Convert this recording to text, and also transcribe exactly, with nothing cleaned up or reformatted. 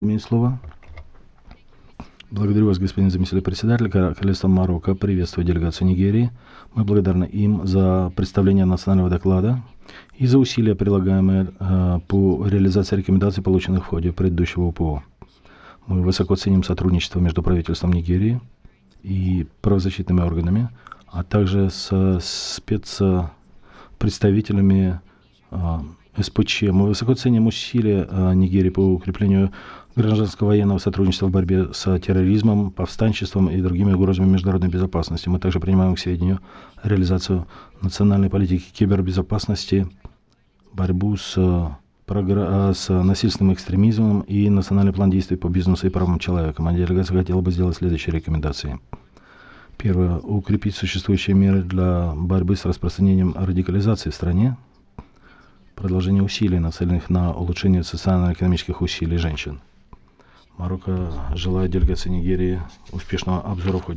Имеет слово. Благодарю вас, господин заместитель председателя. Королевство Марокко приветствует делегацию Нигерии. Мы благодарны им за представление национального доклада и за усилия, прилагаемые э, по реализации рекомендаций, полученных в ходе предыдущего У П О. Мы высоко ценим сотрудничество между правительством Нигерии и правозащитными органами, а также с спецпредставителями э, С П Ч. Мы высоко ценим усилия э, Нигерии по укреплению гражданского военного сотрудничества в борьбе с терроризмом, повстанчеством и другими угрозами международной безопасности. Мы также принимаем к сведению реализацию национальной политики кибербезопасности, борьбу с, с насильственным экстремизмом и национальный план действий по бизнесу и правам человека. Моя делегация хотела бы сделать следующие рекомендации. Первое. Укрепить существующие меры для борьбы с распространением радикализации в стране. Продолжение усилий, нацеленных на улучшение социально-экономических усилий женщин. Марокко желает делегации Нигерии успешного обзора в ходе